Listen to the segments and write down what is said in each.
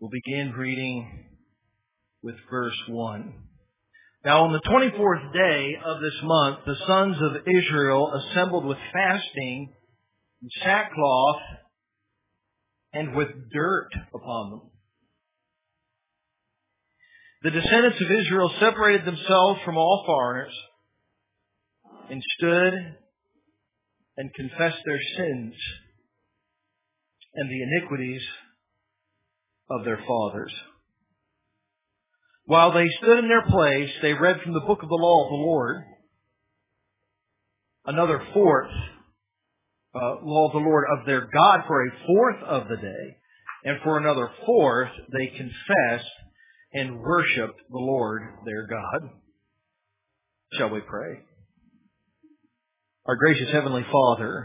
We'll begin reading with verse 1. Now on the 24th day of this month, the sons of Israel assembled with fasting, and sackcloth, and with dirt upon them. The descendants of Israel separated themselves from all foreigners, and stood and confessed their sins and the iniquities of their fathers. While they stood in their place, they read from the book of the law of the Lord. Another fourth, law of the Lord of their God for a fourth of the day. And for another fourth, they confessed and worshiped the Lord their God. Shall we pray? Our gracious Heavenly Father,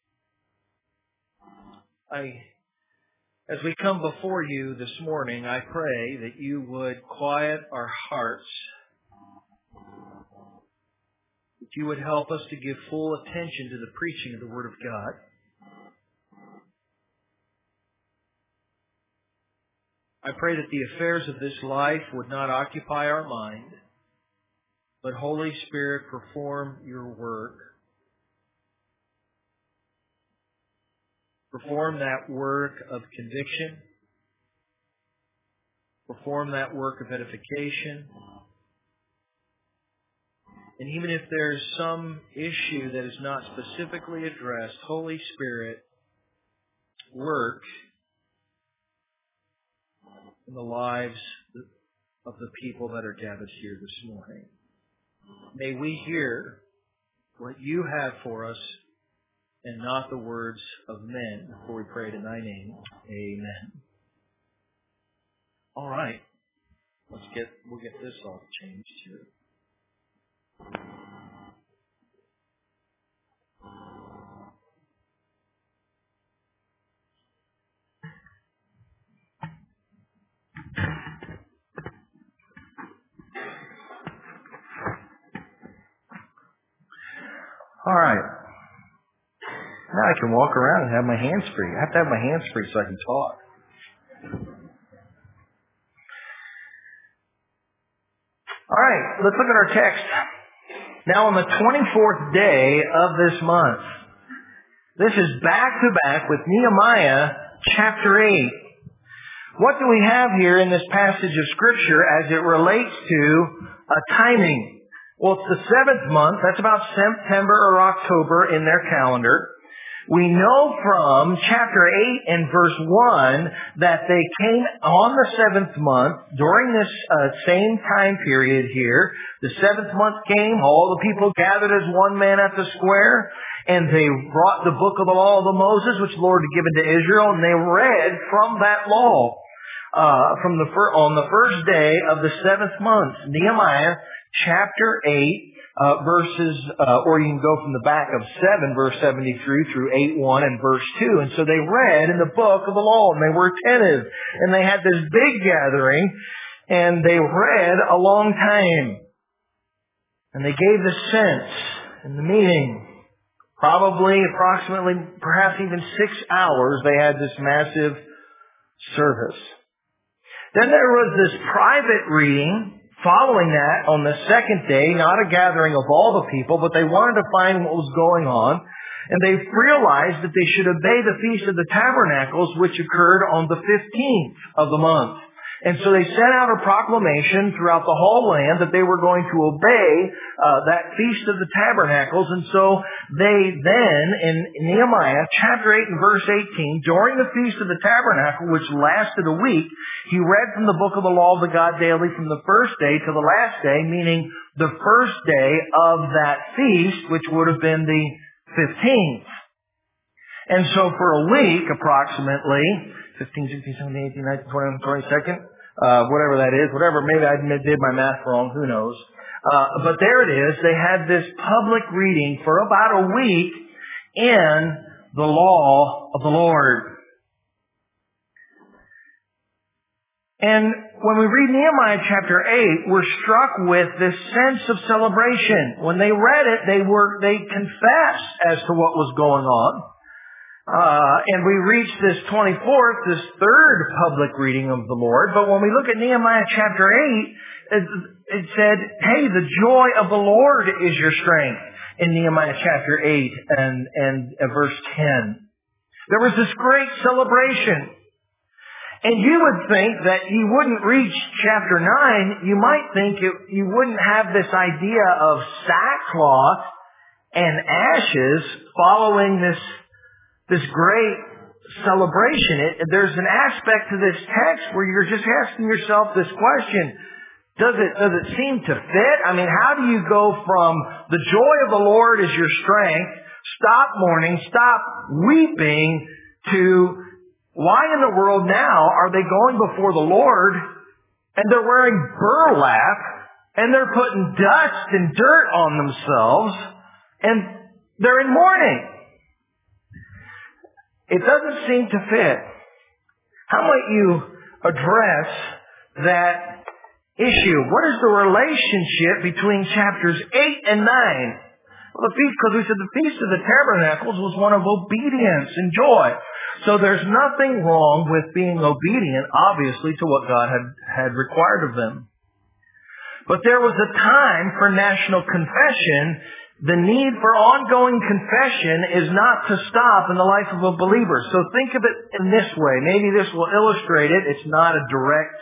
as we come before you this morning, I pray that you would quiet our hearts, that you would help us to give full attention to the preaching of the Word of God. I pray that the affairs of this life would not occupy our mind, but Holy Spirit, perform your work. Perform that work of conviction. Perform that work of edification. And even if there's some issue that is not specifically addressed, Holy Spirit, work in the lives of the people that are gathered here this morning. May we hear what you have for us and not the words of men, for we pray in thy name. Amen. All right. We'll get this all changed here. All right. Now I can walk around and have my hands free. I have to have my hands free so I can talk. All right, let's look at our text. Now on the 24th day of this month, this is back to back with Nehemiah chapter 8. What do we have here in this passage of Scripture as it relates to a timing? Well, it's the 7th month. That's about September or October in their calendar. We know from chapter 8 and verse 1 that they came on the 7th month during this same time period here. The 7th month came, all the people gathered as one man at the square, and they brought the book of the law of Moses, which the Lord had given to Israel, and they read from that law on the first day of the 7th month. Nehemiah chapter 8. Verses, or you can go from the back of 7, verse 73 through 8:1 and verse 2. And so they read in the book of the law, and they were attentive, and they had this big gathering, and they read a long time. And they gave the sense and the meaning. Probably, approximately, perhaps even 6 hours, they had this massive service. Then there was this private reading following that, on the second day, not a gathering of all the people, but they wanted to find what was going on. And they realized that they should obey the Feast of the Tabernacles, which occurred on the 15th of the month. And so they sent out a proclamation throughout the whole land that they were going to obey that Feast of the Tabernacles. And so they then, in Nehemiah chapter 8 and verse 18, during the Feast of the Tabernacle, which lasted a week, he read from the book of the law of the God daily from the first day to the last day, meaning the first day of that feast, which would have been the 15th. And so for a week, approximately, 15, 16, 17, 18, 19, 20, 22nd, whatever that is, maybe I did my math wrong, who knows. But there it is, they had this public reading for about a week in the law of the Lord. And when we read Nehemiah chapter 8, we're struck with this sense of celebration. When they read it, they confessed as to what was going on. And we reach this 24th, this third public reading of the Lord. But when we look at Nehemiah chapter 8, it said, hey, the joy of the Lord is your strength in Nehemiah chapter 8 and verse 10. There was this great celebration. And you would think that you wouldn't reach chapter 9. You might think you wouldn't have this idea of sackcloth and ashes following this great celebration. There's an aspect to this text where you're just asking yourself this question. Does it seem to fit? I mean, how do you go from the joy of the Lord is your strength, stop mourning, stop weeping, to why in the world now are they going before the Lord and they're wearing burlap and they're putting dust and dirt on themselves and they're in mourning? It doesn't seem to fit. How might you address that issue? What is the relationship between chapters 8 and 9? Well, because we said the Feast of the Tabernacles was one of obedience and joy. So there's nothing wrong with being obedient, obviously, to what God had required of them. But there was a time for national confession. The need for ongoing confession is not to stop in the life of a believer. So think of it in this way. Maybe this will illustrate it. It's not a direct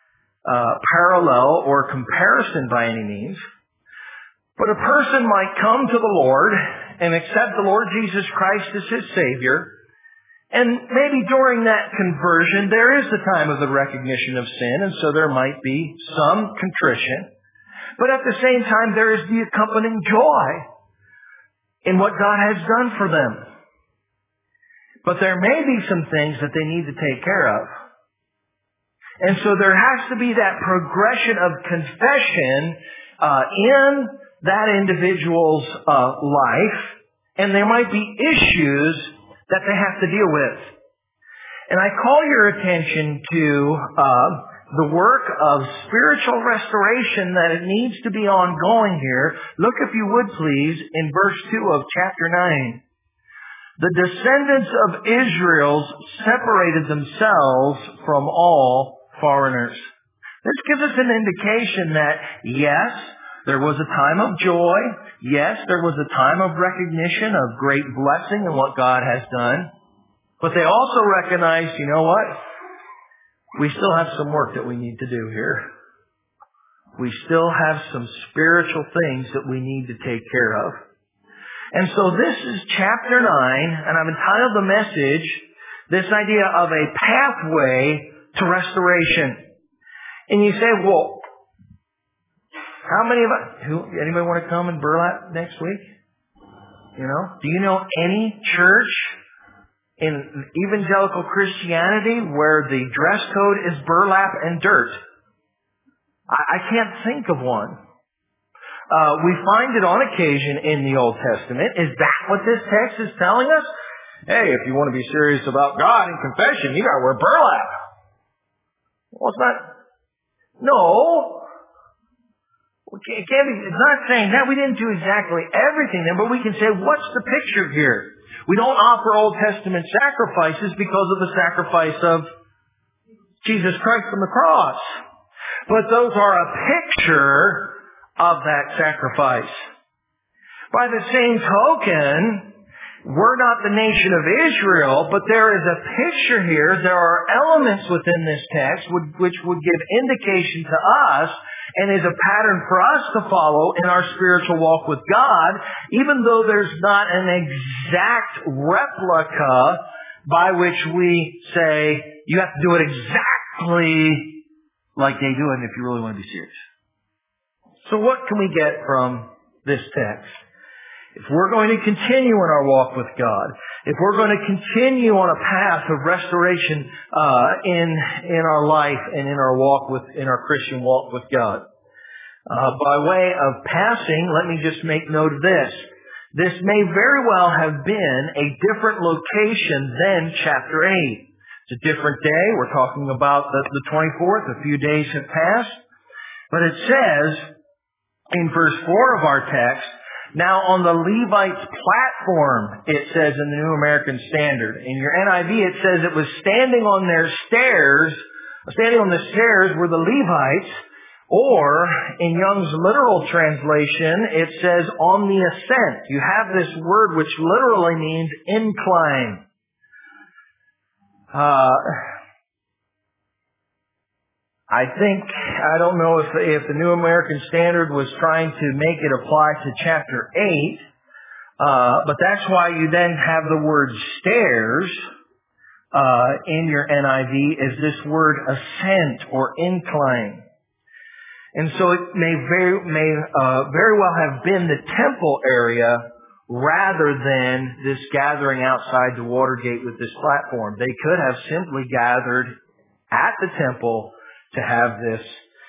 parallel or comparison by any means. But a person might come to the Lord and accept the Lord Jesus Christ as his Savior. And maybe during that conversion, there is the time of the recognition of sin, and so there might be some contrition. But at the same time, there is the accompanying joy in what God has done for them. But there may be some things that they need to take care of. And so there has to be that progression of confession in that individual's life, and there might be issues that they have to deal with. And I call your attention to the work of spiritual restoration that it needs to be ongoing here. Look, if you would please, in verse 2 of chapter 9. The descendants of Israel separated themselves from all foreigners. This gives us an indication that, yes, there was a time of joy. Yes, there was a time of recognition of great blessing in what God has done. But they also recognized, you know what? We still have some work that we need to do here. We still have some spiritual things that we need to take care of. And so this is chapter 9, and I've entitled the message, this idea of a pathway to restoration. And you say, well, how many of us, anybody want to come in burlap next week? You know, do you know any church in evangelical Christianity where the dress code is burlap and dirt? I can't think of one. We find it on occasion in the Old Testament. Is that what this text is telling us? Hey, if you want to be serious about God and confession, you got to wear burlap. Well, it's not. No. It can't be, it's not saying that. We didn't do exactly everything then, but we can say, what's the picture here? We don't offer Old Testament sacrifices because of the sacrifice of Jesus Christ on the cross. But those are a picture of that sacrifice. By the same token, we're not the nation of Israel, but there is a picture here. There are elements within this text which would give indication to us and is a pattern for us to follow in our spiritual walk with God, even though there's not an exact replica by which we say, you have to do it exactly like they do it if you really want to be serious. So what can we get from this text? If we're going to continue in our walk with God, if we're going to continue on a path of restoration in our life and in our Christian walk with God, by way of passing, let me just make note of this. This may very well have been a different location than chapter 8. It's a different day. We're talking about the 24th. A few days have passed. But it says in verse 4 of our text, Now on the Levites' platform, it says in the New American Standard. In your NIV, it says it was standing on the stairs were the Levites, or in Young's literal translation, it says on the ascent. You have this word which literally means incline. I don't know if the New American Standard was trying to make it apply to chapter 8, but that's why you then have the word stairs in your NIV as this word ascent or incline. And so it may very well have been the temple area rather than this gathering outside the Watergate with this platform. They could have simply gathered at the temple to have this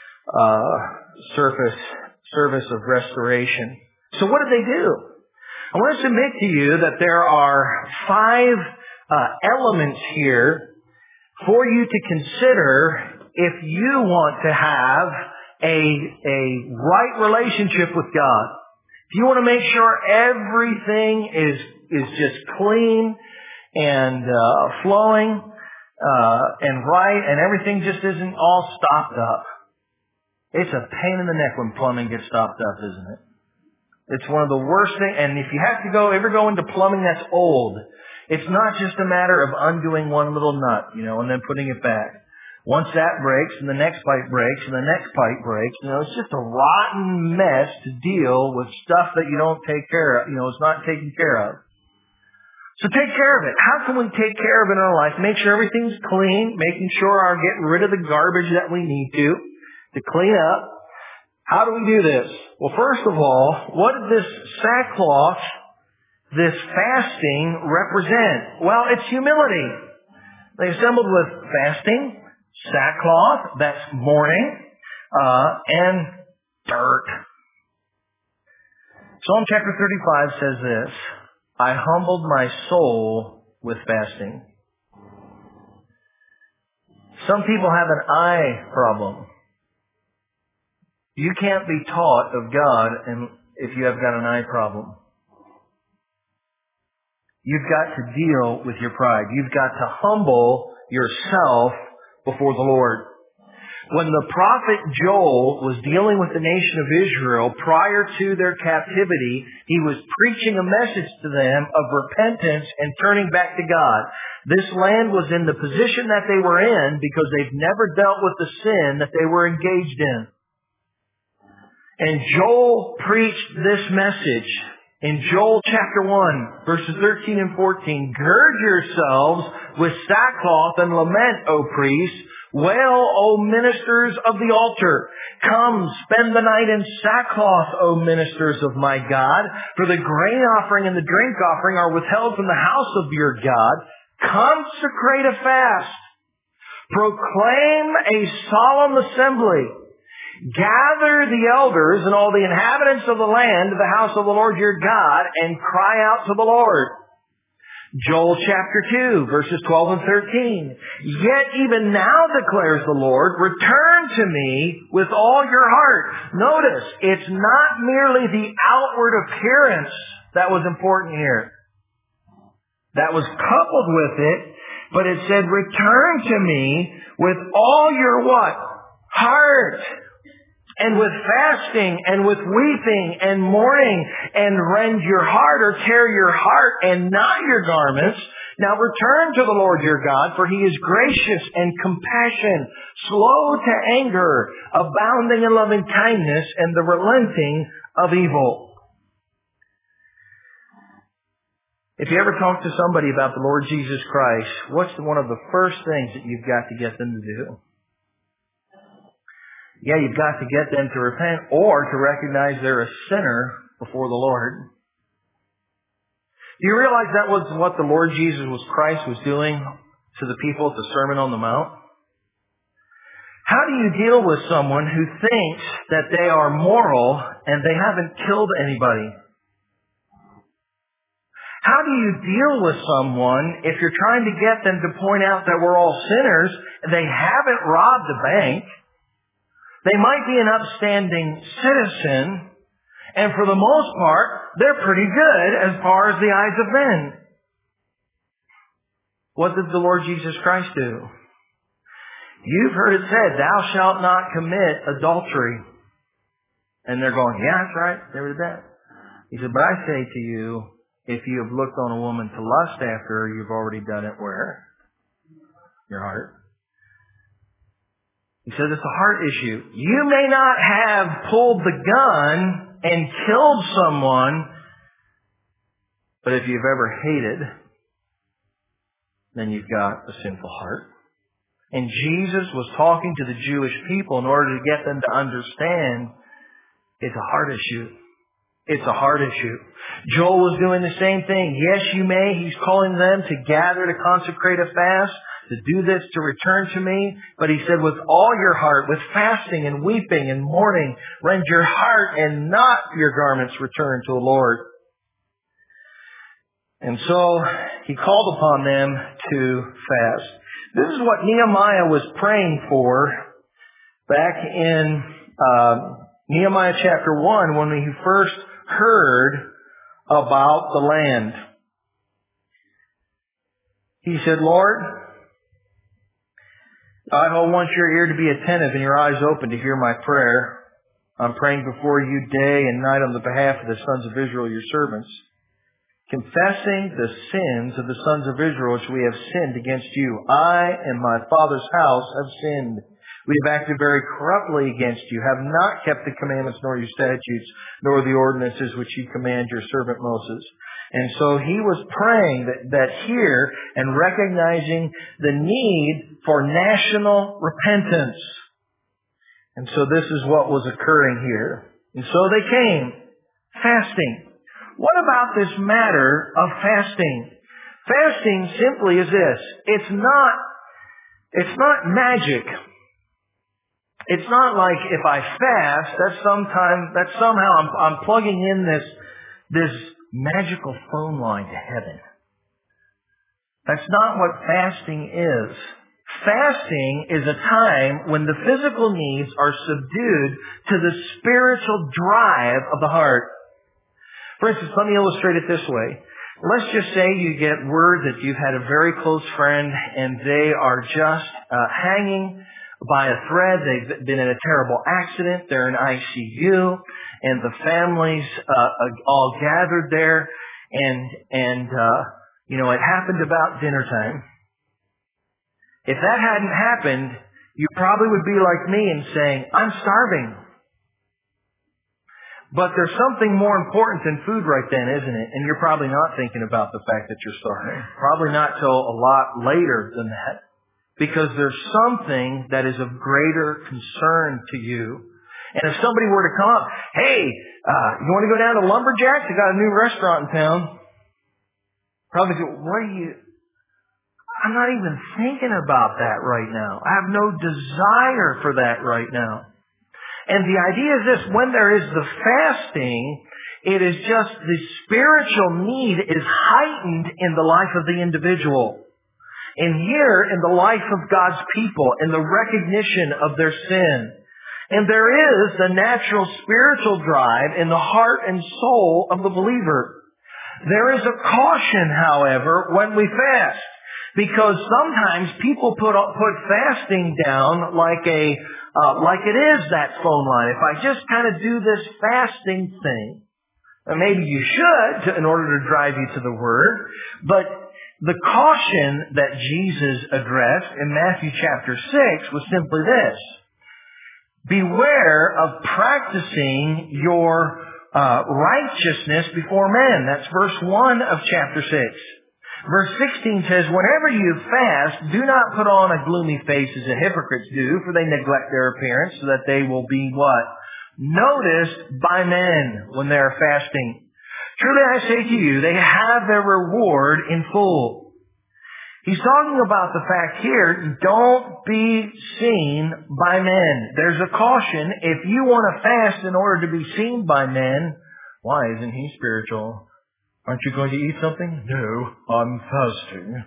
service of restoration. So what did they do? I want to submit to you that there are 5 elements here for you to consider if you want to have a right relationship with God. If you want to make sure everything is just clean and flowing and right, and everything just isn't all stopped up. It's a pain in the neck when plumbing gets stopped up, isn't it? It's one of the worst things. And if you have to ever go into plumbing that's old, it's not just a matter of undoing one little nut, and then putting it back. Once that breaks, and the next pipe breaks, and the next pipe breaks, it's just a rotten mess to deal with stuff that you don't take care of, it's not taken care of. So take care of it. How can we take care of it in our life? Make sure everything's clean, making sure getting rid of the garbage that we need to clean up. How do we do this? Well, first of all, what did this sackcloth, this fasting represent? Well, it's humility. They assembled with fasting, sackcloth, that's mourning, and dirt. Psalm chapter 35 says this, I humbled my soul with fasting. Some people have an eye problem. You can't be taught of God if you have got an eye problem. You've got to deal with your pride. You've got to humble yourself before the Lord. When the prophet Joel was dealing with the nation of Israel prior to their captivity, he was preaching a message to them of repentance and turning back to God. This land was in the position that they were in because they've never dealt with the sin that they were engaged in. And Joel preached this message in Joel chapter 1, verses 13 and 14. Gird yourselves with sackcloth and lament, O priests. Wail, O ministers of the altar. Come, spend the night in sackcloth, O ministers of my God. For the grain offering and the drink offering are withheld from the house of your God. Consecrate a fast. Proclaim a solemn assembly. Gather the elders and all the inhabitants of the land to the house of the Lord your God and cry out to the Lord. Joel chapter 2, verses 12 and 13. Yet even now declares the Lord, return to me with all your heart. Notice, it's not merely the outward appearance that was important here. That was coupled with it, but it said, return to me with all your what? Heart. And with fasting and with weeping and mourning and rend your heart or tear your heart and not your garments. Now return to the Lord your God, for he is gracious and compassionate, slow to anger, abounding in loving kindness and the relenting of evil. If you ever talk to somebody about the Lord Jesus Christ, what's one of the first things that you've got to get them to do? Yeah, you've got to get them to repent or to recognize they're a sinner before the Lord. Do you realize that was what the Lord Jesus Christ was doing to the people at the Sermon on the Mount? How do you deal with someone who thinks that they are moral and they haven't killed anybody? How do you deal with someone if you're trying to get them to point out that we're all sinners and they haven't robbed a bank? They might be an upstanding citizen, And for the most part, they're pretty good as far as the eyes of men. What did the Lord Jesus Christ do? You've heard it said, thou shalt not commit adultery. And they're going, yeah, that's right. There was that. He said, but I say to you, if you have looked on a woman to lust after her, you've already done it where? Your heart. He said it's a heart issue. You may not have pulled the gun and killed someone, but if you've ever hated, then you've got a sinful heart. And Jesus was talking to the Jewish people in order to get them to understand it's a heart issue. It's a heart issue. Joel was doing the same thing. Yes, you may. He's calling them to gather to consecrate a fast, to do this, to return to me. But he said, with all your heart, with fasting and weeping and mourning, rend your heart and not your garments return to the Lord. And so he called upon them to fast. This is what Nehemiah was praying for back in Nehemiah chapter 1 when he first heard about the land. He said, Lord, I want your ear to be attentive and your eyes open to hear my prayer. I'm praying before you day and night on the behalf of the sons of Israel, your servants, confessing the sins of the sons of Israel which we have sinned against you. I and my father's house have sinned. We have acted very corruptly against you, have not kept the commandments nor your statutes, nor the ordinances which you command your servant Moses. And so he was praying that here and recognizing the need for national repentance. And so this is what was occurring here. And so they came, fasting. What about this matter of fasting? Fasting simply is this. It's not magic. It's not like if I fast, that somehow I'm plugging in this magical phone line to heaven. That's not what fasting is. Fasting is a time when the physical needs are subdued to the spiritual drive of the heart. For instance, let me illustrate it this way. Let's just say you get word that you've had a very close friend and they are just hanging by a thread. They've been in a terrible accident. They're in ICU, and the family's all gathered there. And it happened about dinner time. If that hadn't happened, you probably would be like me and saying, I'm starving. But there's something more important than food right then, isn't it? And you're probably not thinking about the fact that you're starving. Probably not till a lot later than that. Because there's something that is of greater concern to you. And if somebody were to come up, hey, you want to go down to Lumberjacks? They got a new restaurant in town. Probably go, I'm not even thinking about that right now. I have no desire for that right now. And the idea is this, when there is the fasting, it is just the spiritual need is heightened in the life of the individual. And here in the life of God's people, in the recognition of their sin. And there is the natural spiritual drive in the heart and soul of the believer. There is a caution, however, when we fast. Because sometimes people put fasting down like it is that phone line. If I just kind of do this fasting thing, and maybe you should in order to drive you to the Word, but the caution that Jesus addressed in Matthew chapter 6 was simply this. Beware of practicing your righteousness before men. That's verse 1 of chapter 6. Verse 16 says, whenever you fast, do not put on a gloomy face as the hypocrites do, for they neglect their appearance, so that they will be what? Noticed by men when they are fasting. Truly I say to you, they have their reward in full. He's talking about the fact here, don't be seen by men. There's a caution, if you want to fast in order to be seen by men, why isn't he spiritual? Aren't you going to eat something? No, I'm fasting.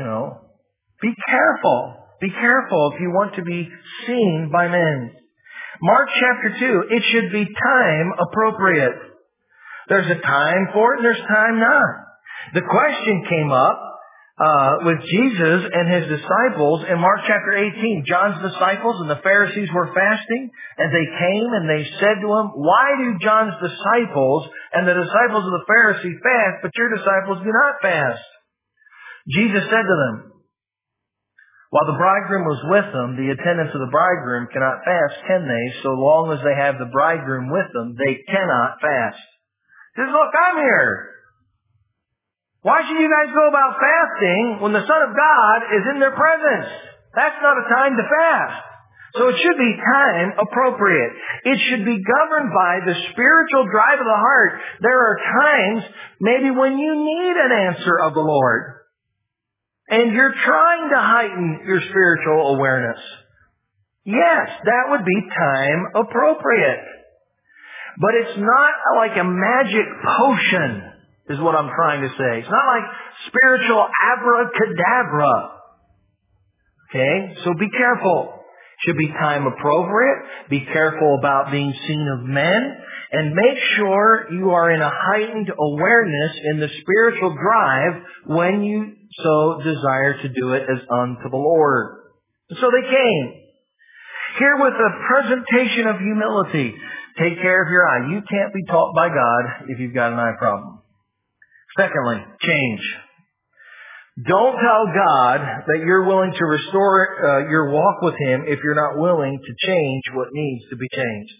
Be careful. Be careful if you want to be seen by men. Mark chapter 2, it should be time appropriate. There's a time for it and there's time not. The question came up with Jesus and his disciples in Mark chapter 18. John's disciples and the Pharisees were fasting, and they came and they said to him, "Why do John's disciples and the disciples of the Pharisees fast, but your disciples do not fast?" Jesus said to them, "While the bridegroom was with them, the attendants of the bridegroom cannot fast, can they? So long as they have the bridegroom with them, they cannot fast." He says, "Look, I'm here. Why should you guys go about fasting when the Son of God is in their presence? That's not a time to fast." So it should be time appropriate. It should be governed by the spiritual drive of the heart. There are times maybe when you need an answer of the Lord, and you're trying to heighten your spiritual awareness. Yes, that would be time appropriate. But it's not like a magic potion, is what I'm trying to say. It's not like spiritual abracadabra. Okay? So be careful. Should be time appropriate. Be careful about being seen of men. And make sure you are in a heightened awareness in the spiritual drive when you so desire to do it as unto the Lord. And so they came. Here with a presentation of humility. Take care of your eye. You can't be taught by God if you've got an eye problem. Secondly, change. Don't tell God that you're willing to restore your walk with Him if you're not willing to change what needs to be changed.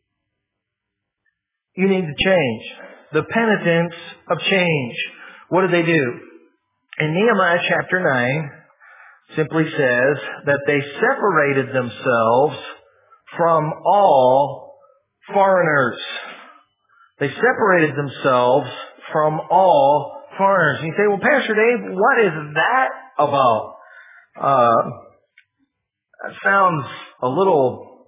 You need to change. The penitence of change. What did they do? In Nehemiah chapter 9, simply says that they separated themselves from all foreigners. They separated themselves from all foreigners. And you say, "Well, Pastor Dave, what is that about?" That sounds a little,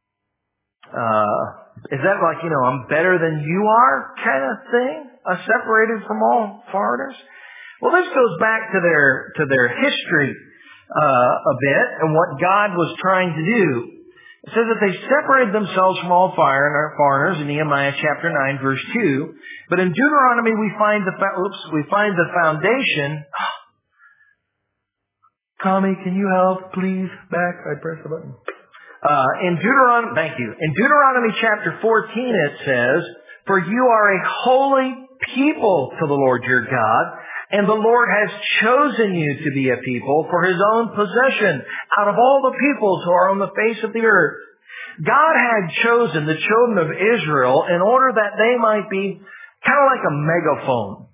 is that like, I'm better than you are kind of thing? Separated from all foreigners? Well, this goes back to their history a bit and what God was trying to do. It says that they separated themselves from all foreigners in Nehemiah chapter 9 verse 2. But in Deuteronomy we find the foundation. Tommy, can you help please? Back, I pressed the button. Thank you. In Deuteronomy chapter 14 it says, "For you are a holy people to the Lord your God, and the Lord has chosen you to be a people for His own possession out of all the peoples who are on the face of the earth." God had chosen the children of Israel in order that they might be kind of like a megaphone.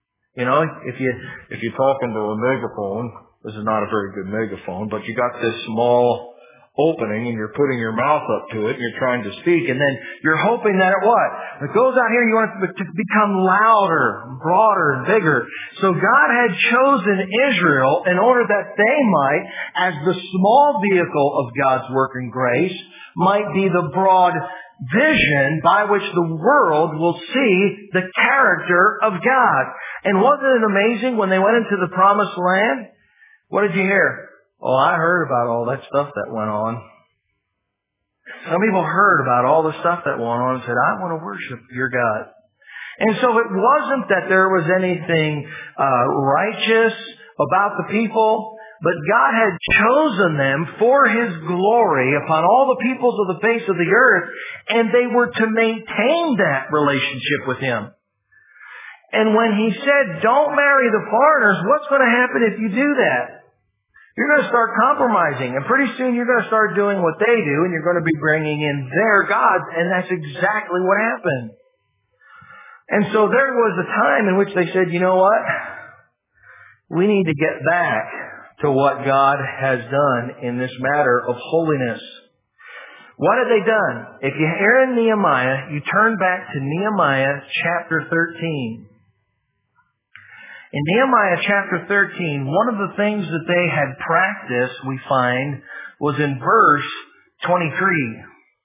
If you talk into a megaphone, this is not a very good megaphone, but you got this small opening and you're putting your mouth up to it and you're trying to speak, and then you're hoping that it goes out here, you want it to become louder, broader, and bigger. So God had chosen Israel in order that they might, as the small vehicle of God's working grace, might be the broad vision by which the world will see the character of God. And wasn't it amazing when they went into the promised land? What did you hear? "Oh, I heard about all that stuff that went on." Some people heard about all the stuff that went on and said, "I want to worship your God." And so it wasn't that there was anything righteous about the people, but God had chosen them for His glory upon all the peoples of the face of the earth, and they were to maintain that relationship with Him. And when He said, "Don't marry the foreigners," what's going to happen if you do that? You're going to start compromising, and pretty soon you're going to start doing what they do, and you're going to be bringing in their gods, and that's exactly what happened. And so there was a time in which they said, "You know what? We need to get back to what God has done in this matter of holiness." What had they done? If you're in Nehemiah, you turn back to Nehemiah chapter 13. In Nehemiah chapter 13, one of the things that they had practiced, we find, was in verse 23.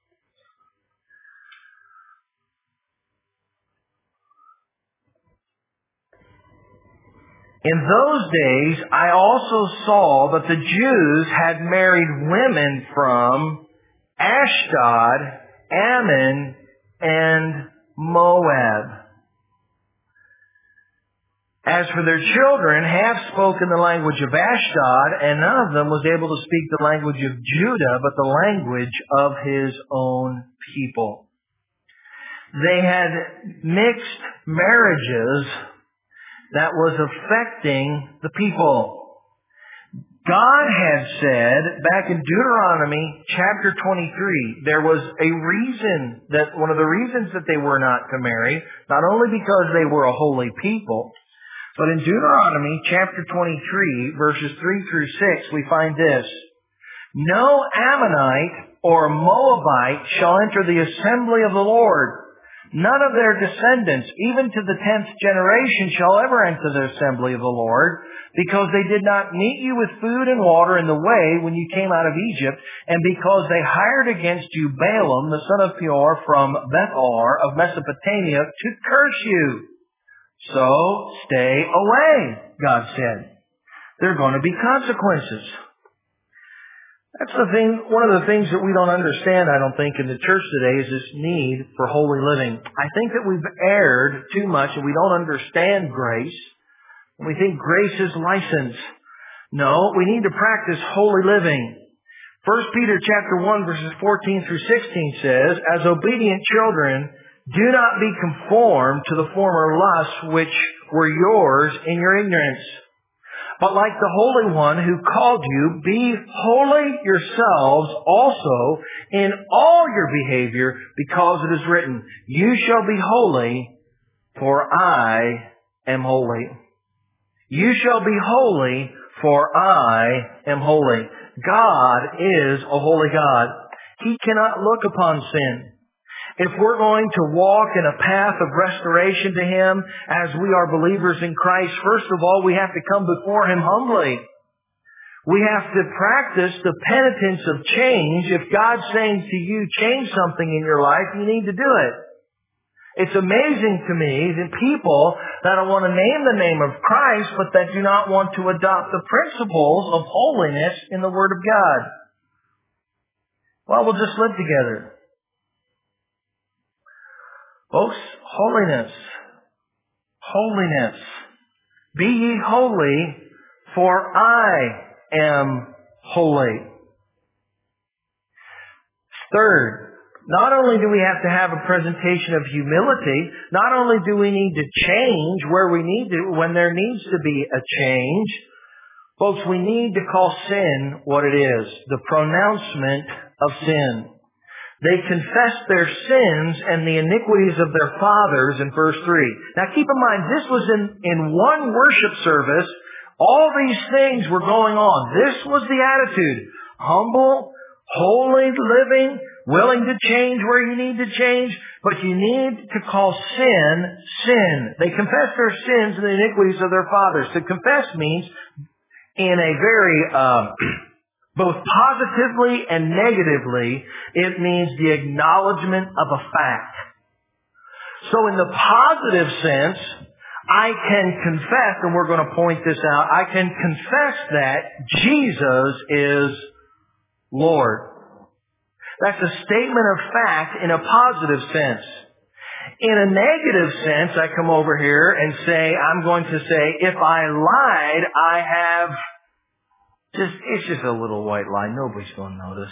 "In those days, I also saw that the Jews had married women from Ashdod, Ammon, and Moab. As for their children, half spoke in the language of Ashdod, and none of them was able to speak the language of Judah, but the language of his own people. They had mixed marriages that was affecting the people. God had said back in Deuteronomy chapter 23, there was a reason that one of the reasons that they were not to marry, not only because they were a holy people, but in Deuteronomy chapter 23, verses 3 through 6, we find this: no Ammonite or Moabite shall enter the assembly of the Lord. None of their descendants, even to the 10th generation, shall ever enter the assembly of the Lord, because they did not meet you with food and water in the way when you came out of Egypt, and because they hired against you Balaam, the son of Peor, from Bethar of Mesopotamia, to curse you. So stay away, God said. There are going to be consequences. That's the thing, one of the things that we don't understand, I don't think, in the church today is this need for holy living. I think that we've erred too much and we don't understand grace. We think grace is license. No, we need to practice holy living. 1 Peter chapter 1 verses 14 through 16 says, as obedient children, do not be conformed to the former lusts which were yours in your ignorance. But like the Holy One who called you, be holy yourselves also in all your behavior, because it is written, you shall be holy, for I am holy. You shall be holy, for I am holy. God is a holy God. He cannot look upon sin. If we're going to walk in a path of restoration to Him as we are believers in Christ, first of all, we have to come before Him humbly. We have to practice the penitence of change. If God's saying to you, change something in your life, you need to do it. It's amazing to me that people that want to name the name of Christ, but that do not want to adopt the principles of holiness in the Word of God. Well, we'll just live together. Folks, holiness. Holiness. Be ye holy, for I am holy. Third, not only do we have to have a presentation of humility, not only do we need to change where we need to, when there needs to be a change, folks, we need to call sin what it is, the pronouncement of sin. They confessed their sins and the iniquities of their fathers in verse 3. Now keep in mind, this was in one worship service. All these things were going on. This was the attitude. Humble, holy living, willing to change where you need to change, but you need to call sin, sin. They confessed their sins and the iniquities of their fathers. To confess means, in a very both positively and negatively, it means the acknowledgement of a fact. So in the positive sense, I can confess, and we're going to point this out, I can confess that Jesus is Lord. That's a statement of fact in a positive sense. In a negative sense, I come over here and say, I'm going to say, if I lied, I have it's just a little white lie. Nobody's going to notice.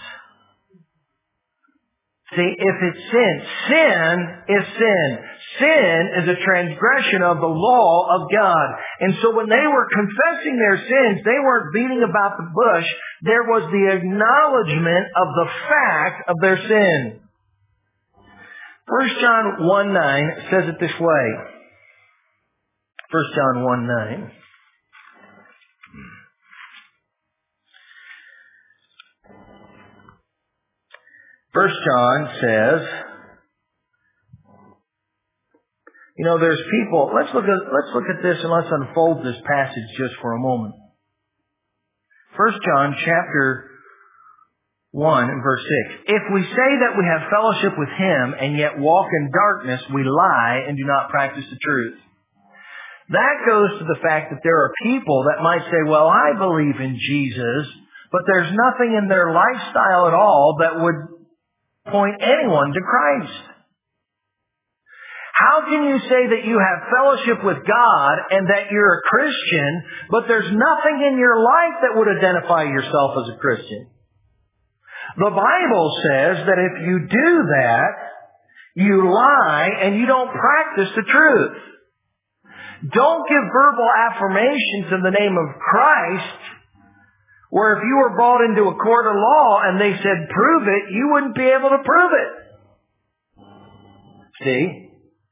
See, if it's sin, sin is sin. Sin is a transgression of the law of God. And so when they were confessing their sins, they weren't beating about the bush. There was the acknowledgement of the fact of their sin. 1 John 1:9 says it this way. 1 John 1:9. 1 John says, there's people. Let's look at this and let's unfold this passage just for a moment. 1 John chapter 1 and verse 6. If we say that we have fellowship with Him and yet walk in darkness, we lie and do not practice the truth. That goes to the fact that there are people that might say, well, I believe in Jesus, but there's nothing in their lifestyle at all that would point anyone to Christ. How can you say that you have fellowship with God and that you're a Christian, but there's nothing in your life that would identify yourself as a Christian? The Bible says that if you do that, you lie and you don't practice the truth. Don't give verbal affirmations in the name of Christ, where if you were brought into a court of law and they said, prove it, you wouldn't be able to prove it. See?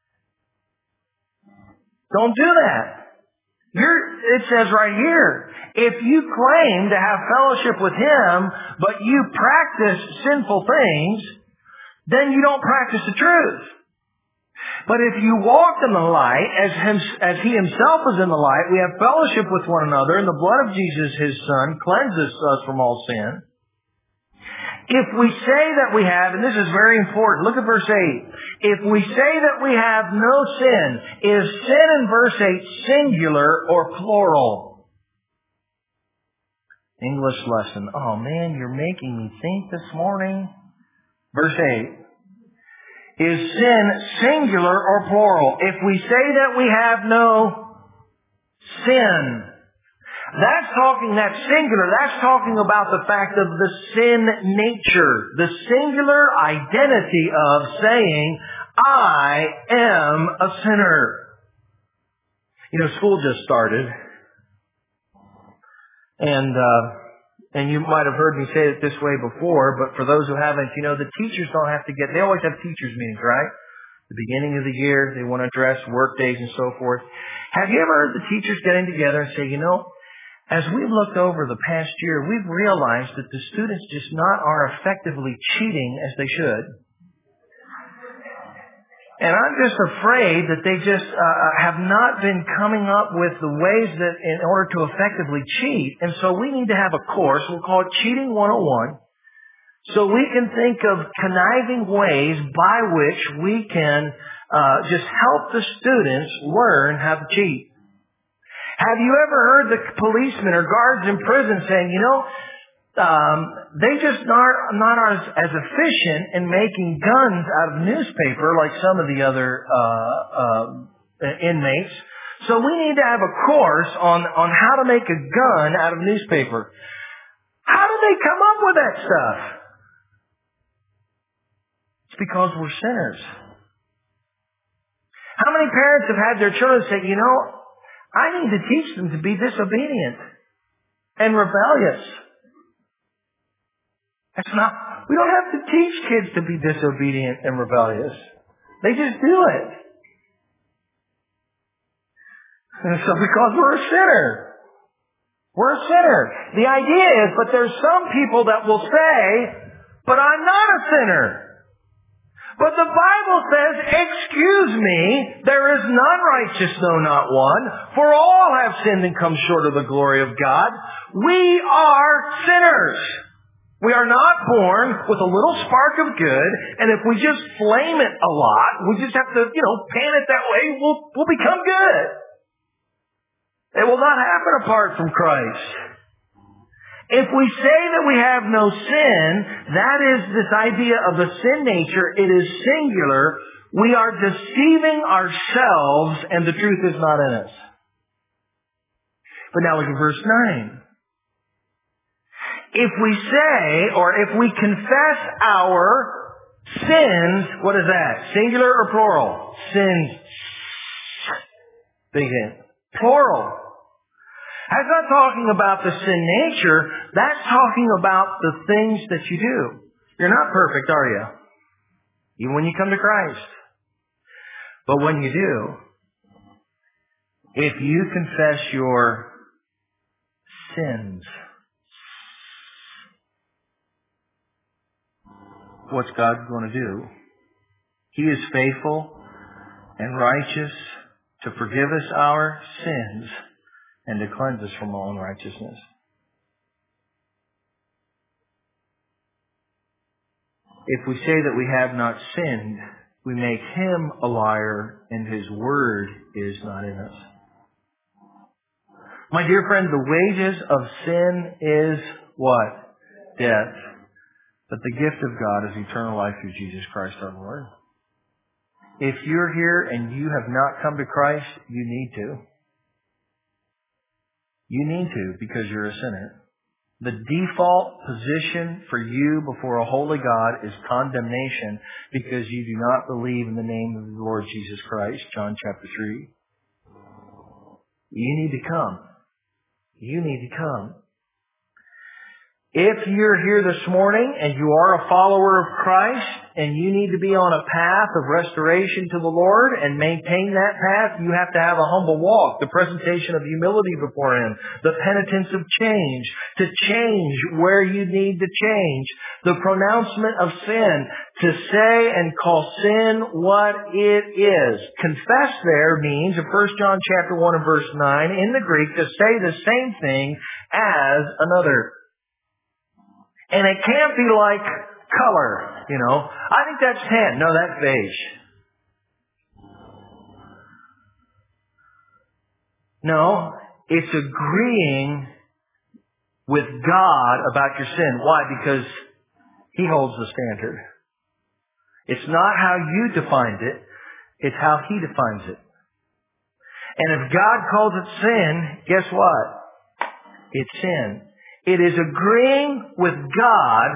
Don't do that. It says right here, if you claim to have fellowship with Him, but you practice sinful things, then you don't practice the truth. But if you walk in the light, as He Himself is in the light, we have fellowship with one another, and the blood of Jesus, His Son, cleanses us from all sin. If we say that we have, and this is very important, look at verse 8. If we say that we have no sin, is sin in verse 8 singular or plural? English lesson. Oh man, you're making me think this morning. Verse 8. Is sin singular or plural? If we say that we have no sin, that's singular. That's talking about the fact of the sin nature. The singular identity of saying, I am a sinner. You know, school just started. And you might have heard me say it this way before, but for those who haven't, you know, the teachers don't have to they always have teachers meetings, right? The beginning of the year, they want to address work days and so forth. Have you ever heard the teachers getting together and say, you know, as we've looked over the past year, we've realized that the students just are effectively cheating as they should. And I'm just afraid that they just have not been coming up with the ways that in order to effectively cheat. And so we need to have a course. We'll call it Cheating 101. So we can think of conniving ways by which we can just help the students learn how to cheat. Have you ever heard the policemen or guards in prison saying, you know, they just not as efficient in making guns out of newspaper like some of the other inmates. So we need to have a course on how to make a gun out of newspaper. How do they come up with that stuff? It's because we're sinners. How many parents have had their children say, you know, I need to teach them to be disobedient and rebellious? We don't have to teach kids to be disobedient and rebellious. They just do it. And so because we're a sinner. We're a sinner. The idea is, but there's some people that will say, but I'm not a sinner. But the Bible says, excuse me, there is none righteous, no not one, for all have sinned and come short of the glory of God. We are sinners. We are not born with a little spark of good, and if we just flame it a lot, we just have to, pan it that way, we'll become good. It will not happen apart from Christ. If we say that we have no sin, that is this idea of the sin nature. It is singular. We are deceiving ourselves, and the truth is not in us. But now look at verse 9. If we say, or if we confess our sins, what is that? Singular or plural? Sins. Big hint. Plural. That's not talking about the sin nature. That's talking about the things that you do. You're not perfect, are you? Even when you come to Christ. But when you do, if you confess your sins, what's God going to do? He is faithful and righteous to forgive us our sins and to cleanse us from all unrighteousness. If we say that we have not sinned, we make Him a liar, and His word is not in us. My dear friend, the wages of sin is what? Death. But the gift of God is eternal life through Jesus Christ our Lord. If you're here and you have not come to Christ, you need to. You need to because you're a sinner. The default position for you before a holy God is condemnation because you do not believe in the name of the Lord Jesus Christ, John chapter 3. You need to come. You need to come. If you're here this morning and you are a follower of Christ and you need to be on a path of restoration to the Lord and maintain that path, you have to have a humble walk, the presentation of humility before Him, the penitence of change, to change where you need to change, the pronouncement of sin, to say and call sin what it is. Confess there means, in 1 John chapter 1 and verse 9, in the Greek, to say the same thing as another. And it can't be like color, you know. I think that's tan. No, that's beige. No, it's agreeing with God about your sin. Why? Because He holds the standard. It's not how you defined it. It's how He defines it. And if God calls it sin, guess what? It's sin. It is agreeing with God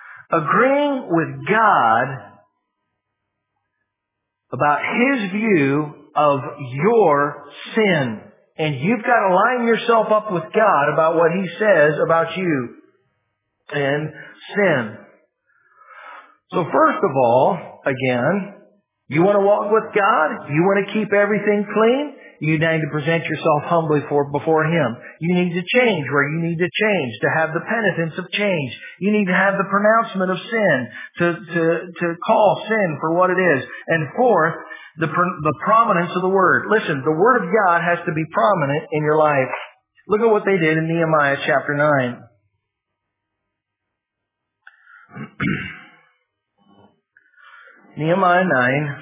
about His view of your sin. And you've got to line yourself up with God about what He says about you and sin. So first of all, again, you want to walk with God? You want to keep everything clean? You need to present yourself humbly before Him. You need to change where you need to change, to have the penitence of change. You need to have the pronouncement of sin, to call sin for what it is. And fourth, the prominence of the Word. Listen, the Word of God has to be prominent in your life. Look at what they did in Nehemiah chapter 9. Nehemiah 9.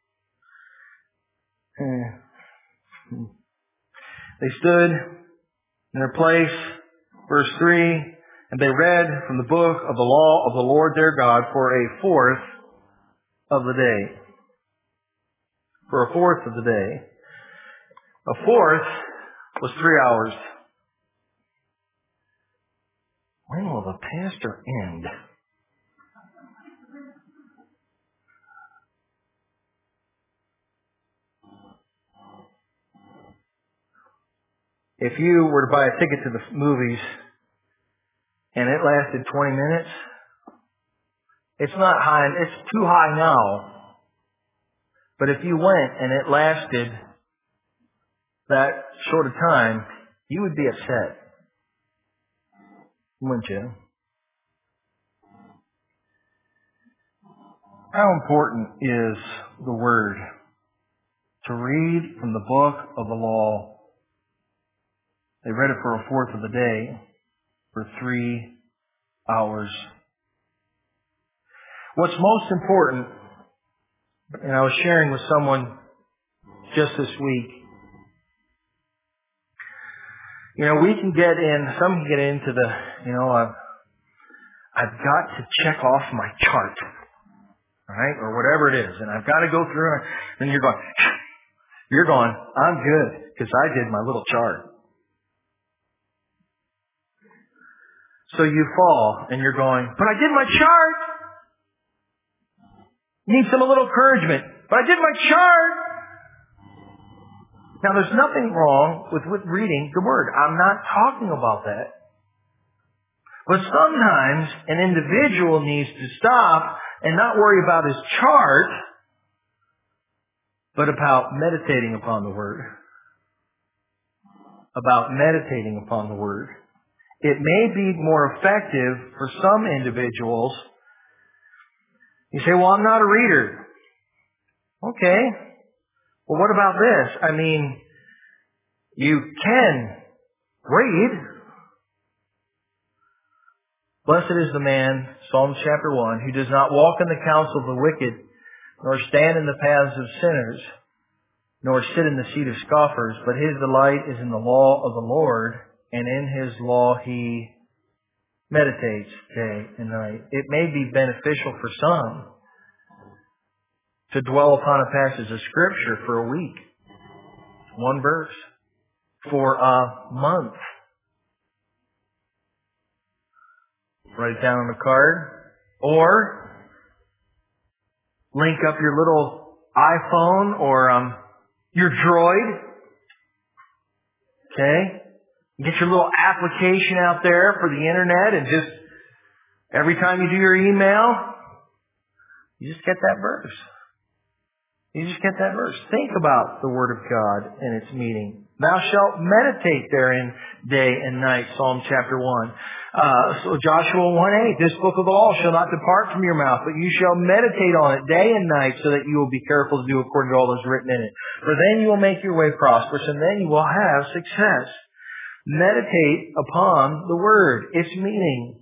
They stood in their place, verse 3, and they read from the book of the law of the Lord their God for a fourth of the day. For a fourth of the day. A fourth was 3 hours. When will the pastor end? If you were to buy a ticket to the movies and it lasted 20 minutes, it's not high, it's too high now. But if you went and it lasted that short of time, you would be upset. Wouldn't you? How important is the Word? To read from the book of the law. They read it for a fourth of the day, for 3 hours. What's most important, and I was sharing with someone just this week, you know, some can get into the, you know, I've got to check off my chart, right, or whatever it is, and I've got to go through it, and you're going, I'm good, because I did my little chart. So you fall, and you're going, but I did my chart. Need some little encouragement. But I did my chart. Now, there's nothing wrong with reading the Word. I'm not talking about that. But sometimes an individual needs to stop and not worry about his chart, but about meditating upon the Word. About meditating upon the Word. It may be more effective for some individuals. You say, well, I'm not a reader. Okay. Well, what about this? I mean, you can read. Blessed is the man, Psalm chapter 1, who does not walk in the counsel of the wicked, nor stand in the paths of sinners, nor sit in the seat of scoffers, but his delight is in the law of the Lord, and in His law he meditates day and night. It may be beneficial for some to dwell upon a passage of Scripture for a week, one verse, for a month. Write it down on a card, or link up your little iPhone or your Droid. Okay? Get your little application out there for the internet, and just every time you do your email, you just get that verse. You just get that verse. Think about the Word of God and its meaning. Thou shalt meditate therein day and night, Psalm chapter 1. So Joshua 1:8, this book of the law shall not depart from your mouth, but you shall meditate on it day and night, so that you will be careful to do according to all that is written in it. For then you will make your way prosperous, and then you will have success. Meditate upon the Word, its meaning.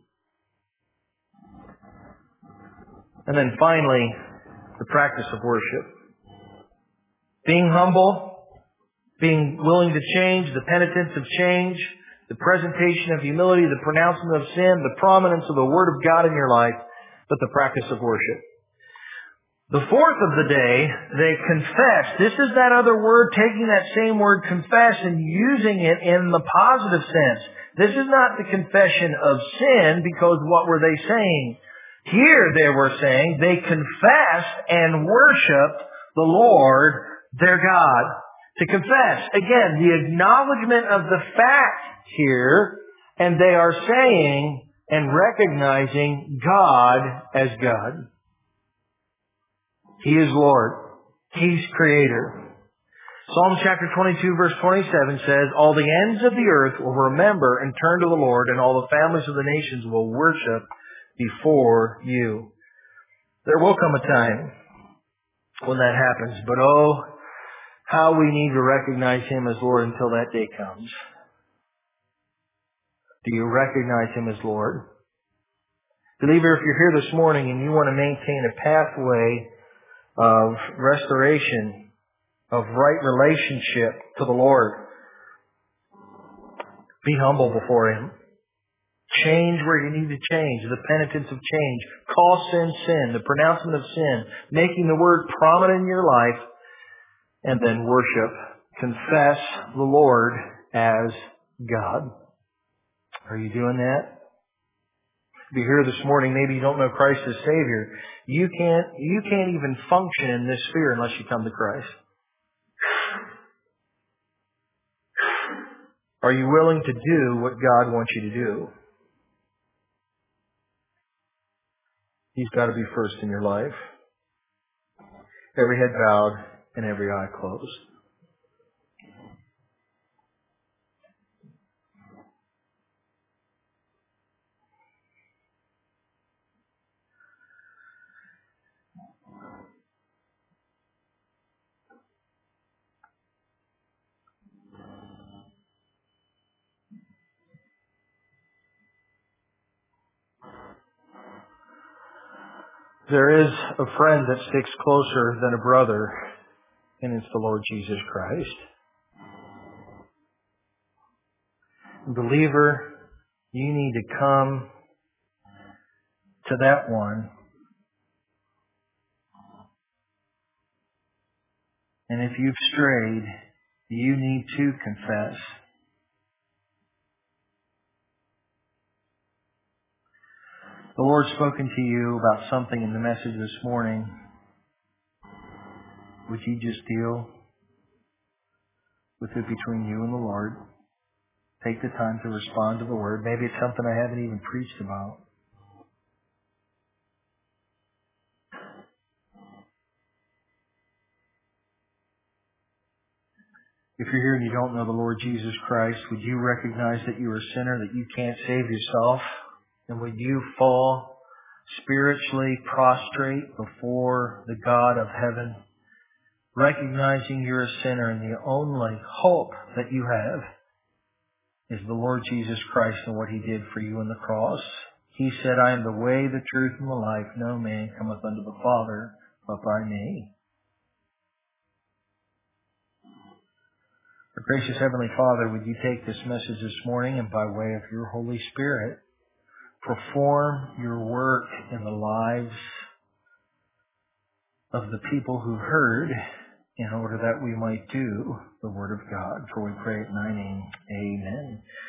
And then finally, the practice of worship. Being humble, being willing to change, the penitence of change, the presentation of humility, the pronouncement of sin, the prominence of the Word of God in your life, but the practice of worship. The fourth of the day, they confess. This is that other word, taking that same word confess and using it in the positive sense. This is not the confession of sin, because what were they saying? Here they were saying they confessed and worshiped the Lord their God. To confess, again, the acknowledgement of the fact here, and they are saying and recognizing God as God. He is Lord. He's Creator. Psalm chapter 22 verse 27 says, all the ends of the earth will remember and turn to the Lord, and all the families of the nations will worship before you. There will come a time when that happens, but oh, how we need to recognize Him as Lord until that day comes. Do you recognize Him as Lord? Believer, if you're here this morning and you want to maintain a pathway of restoration, of right relationship to the Lord, be humble before Him. Change where you need to change, the penitence of change. Call sin, sin, the pronouncement of sin, making the Word prominent in your life, and then worship. Confess the Lord as God. Are you doing that? If you're here this morning, maybe you don't know Christ as Savior. You can't even function in this sphere unless you come to Christ. Are you willing to do what God wants you to do? He's got to be first in your life. Every head bowed and every eye closed. There is a friend that sticks closer than a brother, and it's the Lord Jesus Christ. Believer, you need to come to that one. And if you've strayed, you need to confess. The Lord's spoken to you about something in the message this morning. Would you just deal with it between you and the Lord? Take the time to respond to the Word. Maybe it's something I haven't even preached about. If you're here and you don't know the Lord Jesus Christ, would you recognize that you're a sinner, that you can't save yourself? And would you fall spiritually prostrate before the God of heaven, recognizing you're a sinner and the only hope that you have is the Lord Jesus Christ and what He did for you on the cross? He said, I am the way, the truth, and the life. No man cometh unto the Father but by me. Our gracious Heavenly Father, would you take this message this morning and by way of your Holy Spirit, perform your work in the lives of the people who heard, in order that we might do the Word of God. For we pray it in thy name. Amen.